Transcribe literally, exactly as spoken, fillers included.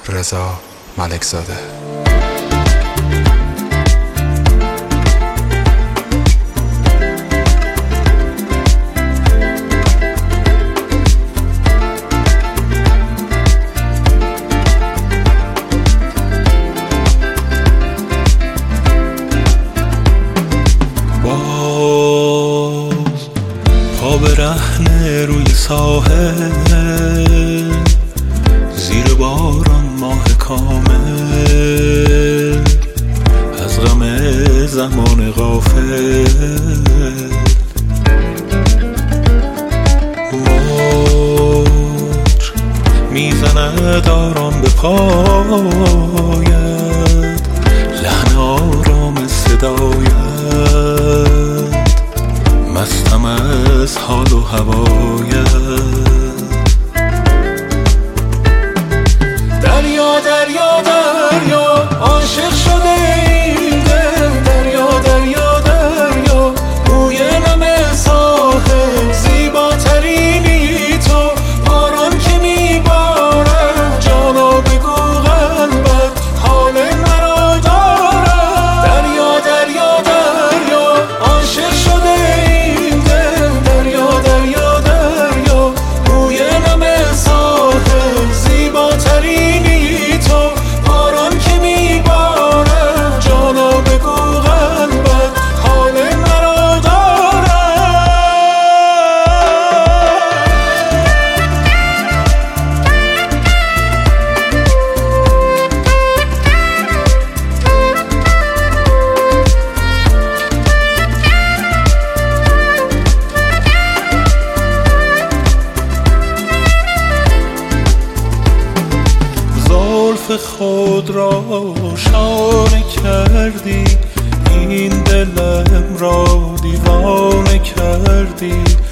رضا ملکزاده. باز پا برهنه روی ساحل، زیر باران ماه کامل، از غم زمان غافل موج میزند آرام به پایت، لحن آرام صدایت، مستم از حال و هوایت. دریا دریا دریا عاشق شده این دل، دریا دریا دریا روی نم ساحل، زیباترینی تو، باران که میبارد جانا بگو قلبت حال مرا دارد. دریا دریا دریا عاشق شده این دل، دریا دریا دریا روی نم ساحل، زیباترینی خود را شانه کردی، این دلم را دیوانه کردی،